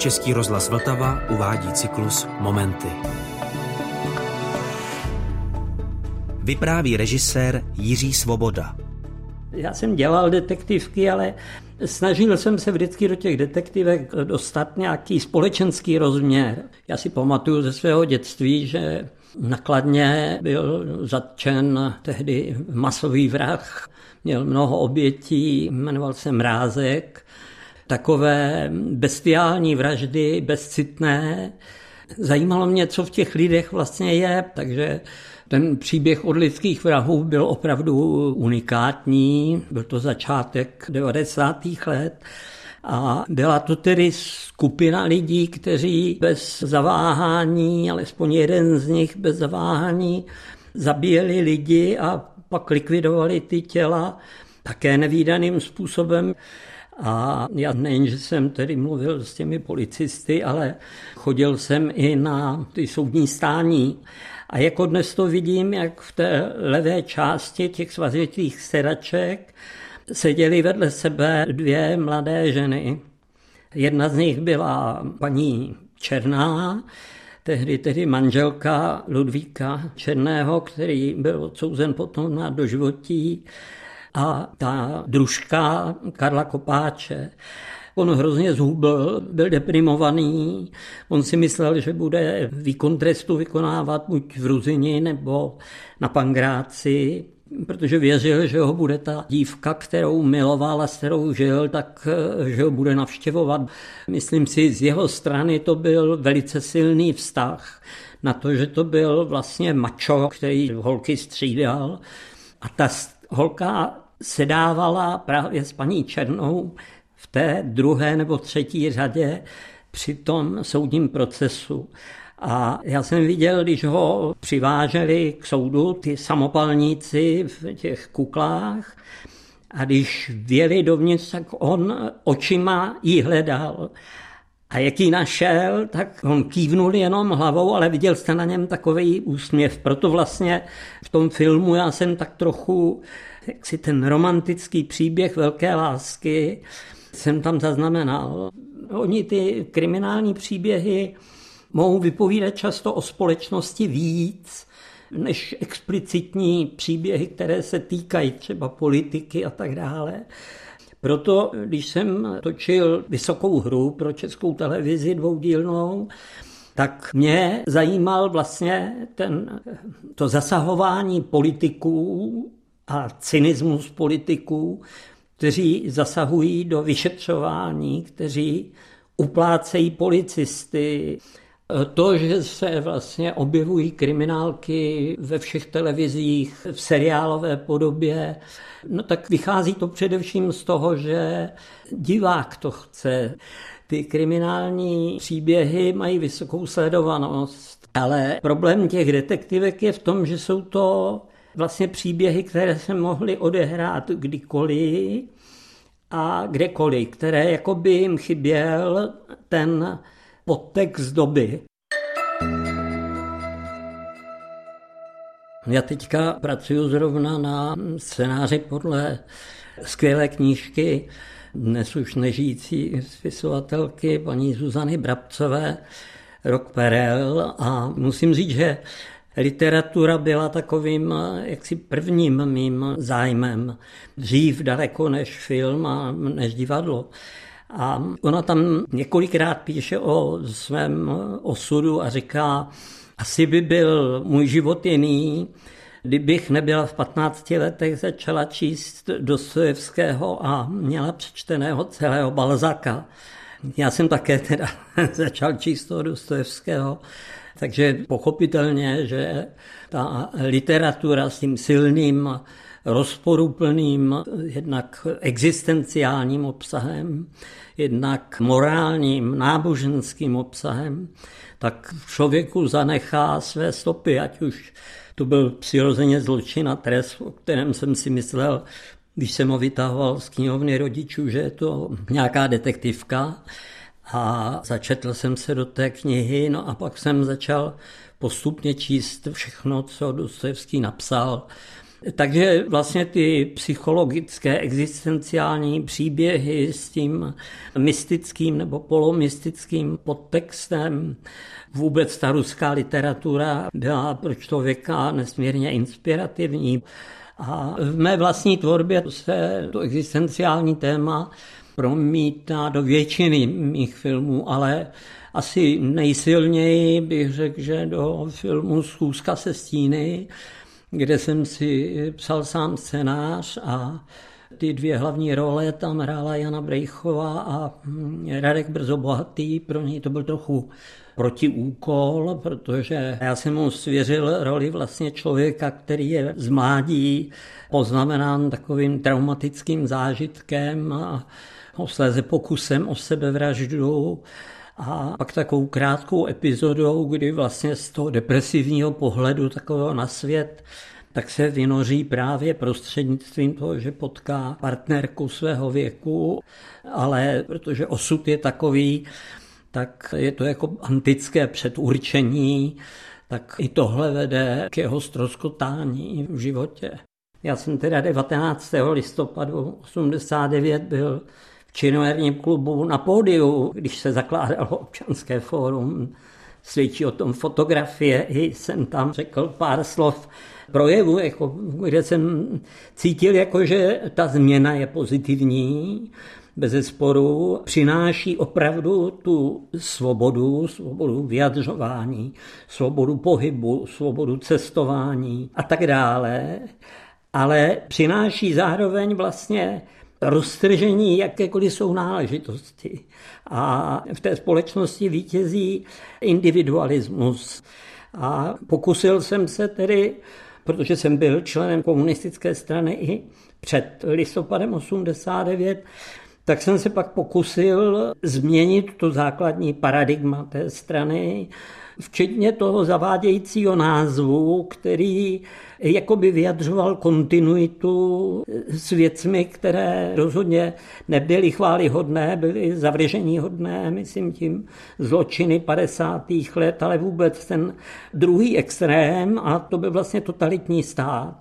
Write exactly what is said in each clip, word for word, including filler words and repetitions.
Český rozhlas Vltava uvádí cyklus Momenty. Vypráví režisér Jiří Svoboda. Já jsem dělal detektivky, ale snažil jsem se vždycky do těch detektivek dostat nějaký společenský rozměr. Já si pamatuju ze svého dětství, že na Kladně byl zatčen tehdy masový vrah, měl mnoho obětí, jmenoval se Mrázek. Takové bestiální vraždy, bezcitné. Zajímalo mě, co v těch lidech vlastně je, takže ten příběh od lidských vrahů byl opravdu unikátní. Byl to začátek devadesátých let a byla to tedy skupina lidí, kteří bez zaváhání, alespoň jeden z nich bez zaváhání, zabíjeli lidi a pak likvidovali ty těla také nevídaným způsobem. A já nejen, že jsem tedy mluvil s těmi policisty, ale chodil jsem i na ty soudní stání. A jako dnes to vidím, jak v té levé části těch svazitých sedaček seděly vedle sebe dvě mladé ženy. Jedna z nich byla paní Černá, tehdy tedy manželka Ludvíka Černého, který byl odsouzen potom na doživotí, a ta družka Karla Kopáče. On hrozně zhubl, byl deprimovaný, on si myslel, že bude výkon trestu vykonávat buď v Ruzyni nebo na Pangráci, protože věřil, že ho bude ta dívka, kterou miloval a s kterou žil, tak že ho bude navštěvovat. Myslím si, z jeho strany to byl velice silný vztah na to, že to byl vlastně mačo, který holky střídal. A ta holka sedávala právě s paní Černou v té druhé nebo třetí řadě při tom soudním procesu. A já jsem viděl, když ho přiváželi k soudu ty samopalníci v těch kuklách a když vjeli dovnitř, tak on očima jí hledal. A jak ji našel, tak on kývnul jenom hlavou, ale viděl jste na něm takový úsměv. Proto vlastně v tom filmu já jsem tak trochu, jak si ten romantický příběh velké lásky jsem tam zaznamenal. Oni ty kriminální příběhy mohou vypovídat často o společnosti víc, než explicitní příběhy, které se týkají třeba politiky a tak dále. Proto, když jsem točil Vysokou hru pro Českou televizi dvoudílnou, tak mě zajímal vlastně ten, to zasahování politiků a cynismus politiků, kteří zasahují do vyšetřování, kteří uplácejí policisty. To, že se vlastně objevují kriminálky ve všech televizích, v seriálové podobě, no tak vychází to především z toho, že divák to chce. Ty kriminální příběhy mají vysokou sledovanost, ale problém těch detektivek je v tom, že jsou to vlastně příběhy, které se mohly odehrát kdykoliv a kdekoliv, které jako by jim chyběl ten podtext doby. Já teďka pracuji zrovna na scénáři podle skvělé knížky dnes už nežijící spisovatelky paní Zuzany Brabcové Rok Perel a musím říct, že literatura byla takovým jaksi prvním mým zájmem. Dřív daleko než film a než divadlo. A ona tam několikrát píše o svém osudu a říká, asi by byl můj život jiný, kdybych nebyla v patnácti letech začala číst Dostojevského a měla přečteného celého Balzaka. Já jsem také teda začal číst toho Dostojevského, takže pochopitelně, že ta literatura s tím silným, rozporuplným, jednak existenciálním obsahem, jednak morálním, náboženským obsahem, tak v člověku zanechá své stopy, ať už to byl přirozeně zločin a trest, o kterém jsem si myslel, když jsem ho vytahoval z knihovny rodičů, že je to nějaká detektivka. A začetl jsem se do té knihy, no a pak jsem začal postupně číst všechno, co Dostojevský napsal. Takže vlastně ty psychologické, existenciální příběhy s tím mystickým nebo polomystickým podtextem, vůbec ta ruská literatura byla pro člověka nesmírně inspirativní. A v mé vlastní tvorbě se to existenciální téma promítá do většiny mých filmů, ale asi nejsilněji bych řekl, že do filmu Schůzka se stíny, kde jsem si psal sám scénář a ty dvě hlavní role tam hrála Jana Brejchová a Radek Brzobohatý. Pro něj to byl trochu protiúkol, protože já jsem mu svěřil roli vlastně člověka, který je z mládí poznamenán takovým traumatickým zážitkem a posléze pokusem o sebevraždu a pak takovou krátkou epizodou, kdy vlastně z toho depresivního pohledu takového na svět tak se vynoří právě prostřednictvím toho, že potká partnerku svého věku, ale protože osud je takový, tak je to jako antické předurčení, tak i tohle vede k jeho ztroskotání v životě. Já jsem teda devatenáctého listopadu osmdesát devět byl v Činoherním klubu na pódiu, když se zakládalo Občanské fórum. Svědčí o tom fotografie, i jsem tam řekl pár slov projevu, jako, kde jsem cítil, jako, že ta změna je pozitivní, bezesporu přináší opravdu tu svobodu, svobodu vyjadřování, svobodu pohybu, svobodu cestování a tak dále, ale přináší zároveň vlastně roztržení jakékoliv jsou náležitosti. A v té společnosti vítězí individualismus. A pokusil jsem se tedy, protože jsem byl členem komunistické strany i před listopadem osmdesát devět, tak jsem se pak pokusil změnit to základní paradigma té strany, včetně toho zavádějícího názvu, který jakoby vyjadřoval kontinuitu s věcmi, které rozhodně nebyly chvályhodné, byly zavrženihodné, myslím tím zločiny padesátých let, ale vůbec ten druhý extrém, a to byl vlastně totalitní stát.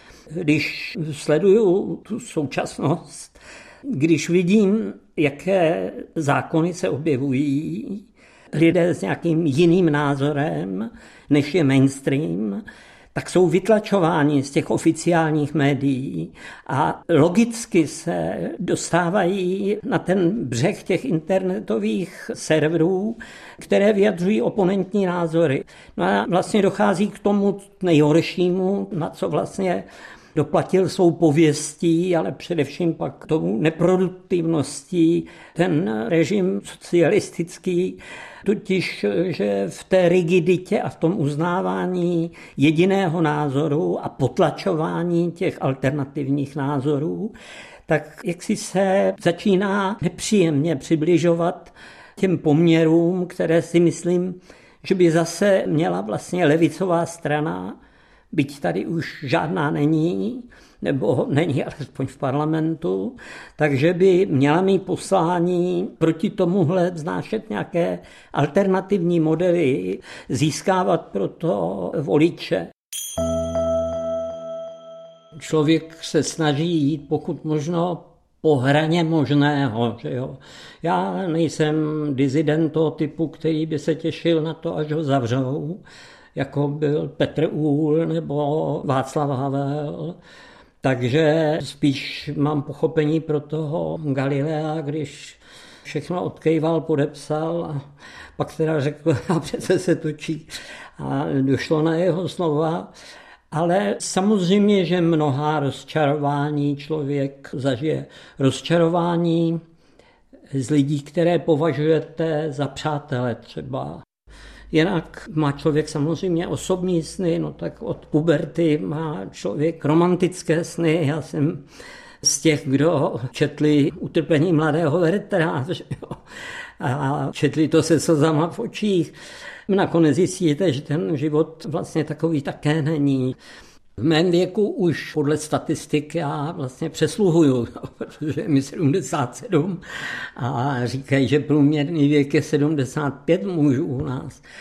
Když sleduju tu současnost, když vidím, jaké zákony se objevují, lidé s nějakým jiným názorem, než je mainstream, tak jsou vytlačováni z těch oficiálních médií a logicky se dostávají na ten břeh těch internetových serverů, které vyjadřují oponentní názory. No a vlastně dochází k tomu nejhoršímu, na co vlastně doplatil svou pověstí, ale především pak tomu neproduktivností ten režim socialistický, totiž, že v té rigiditě a v tom uznávání jediného názoru a potlačování těch alternativních názorů, tak jak si se začíná nepříjemně přibližovat těm poměrům, které si myslím, že by zase měla vlastně levicová strana, byť tady už žádná není, nebo není alespoň v parlamentu, takže by měla mít poslání proti tomuhle vznášet nějaké alternativní modely, získávat proto voliče. Člověk se snaží jít pokud možno po hraně možného. Že jo? Já nejsem dizident toho typu, který by se těšil na to, až ho zavřou, jako byl Petr Uhl nebo Václav Havel. Takže spíš mám pochopení pro toho Galilea, když všechno odkejval, podepsal a pak teda řekl, a přece se točí a došlo na jeho slova. Ale samozřejmě, že mnohá rozčarování člověk zažije. Rozčarování z lidí, které považujete za přátele třeba. Jinak má člověk samozřejmě osobní sny, no tak od puberty má člověk romantické sny. Já jsem z těch, kdo četli Utrpení mladého Wertera a četli to se slzama v očích. Nakonec zjistíte, že ten život vlastně takový také není. V mém věku už podle statistik já vlastně přesluhuju, protože je mi sedmdesát sedm a říkají, že průměrný věk je sedmdesát pět mužů u nás.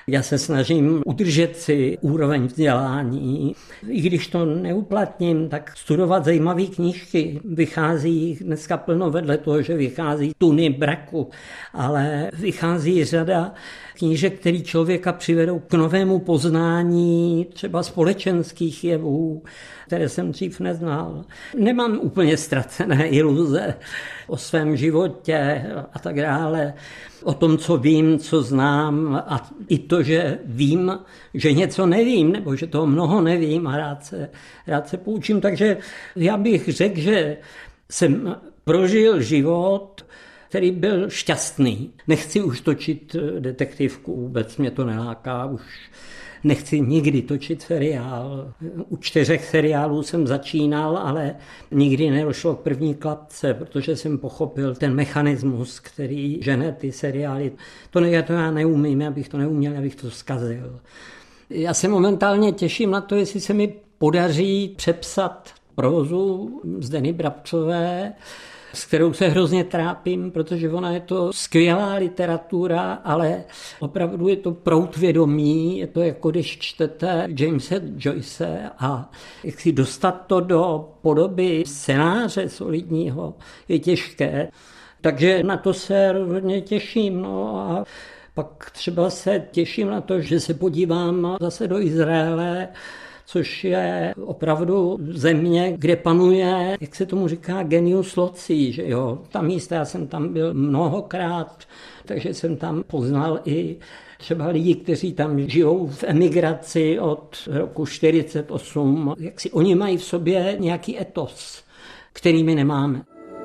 Já se snažím udržet si úroveň vzdělání. I když to neuplatním, tak studovat zajímavé knížky. Vychází dneska plno vedle toho, že vychází tuny braku, ale vychází řada knížek, které člověka přivedou k novému poznání třeba společenských jevů, které jsem dřív neznal. Nemám úplně ztracené iluze o svém životě a tak dále, o tom, co vím, co znám a i to, že vím, že něco nevím, nebo že toho mnoho nevím a rád se, rád se poučím. Takže já bych řekl, že jsem prožil život, který byl šťastný. Nechci už točit detektivku, vůbec mě to neláká, už nechci nikdy točit seriál. U čtyřech seriálů jsem začínal, ale nikdy nedošlo k první klapce, protože jsem pochopil ten mechanismus, který žene ty seriály. To, ne, to já neumím, abych to neuměl, abych to zkazil. Já se momentálně těším na to, jestli se mi podaří přepsat prózu Zdeny Brabcové, s kterou se hrozně trápím, protože ona je to skvělá literatura, ale opravdu je to proud vědomí, je to jako když čtete Jamese Joyce a jak si dostat to do podoby scénáře solidního je těžké. Takže na to se rozhodně těším. No a pak třeba se těším na to, že se podívám zase do Izraele, což je opravdu země, kde panuje, jak se tomu říká, genius loci, že jo. Ta místa, já jsem tam byl mnohokrát, takže jsem tam poznal i třeba lidi, kteří tam žijou v emigraci od roku čtyřicet osm, jak si oni mají v sobě nějaký etos, který my nemáme.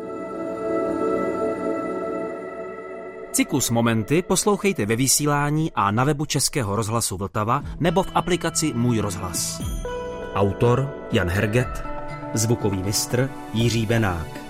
Cyklus Momenty poslouchejte ve vysílání a na webu Českého rozhlasu Vltava nebo v aplikaci Můj rozhlas. Autor Jan Herget, zvukový mistr Jiří Benák.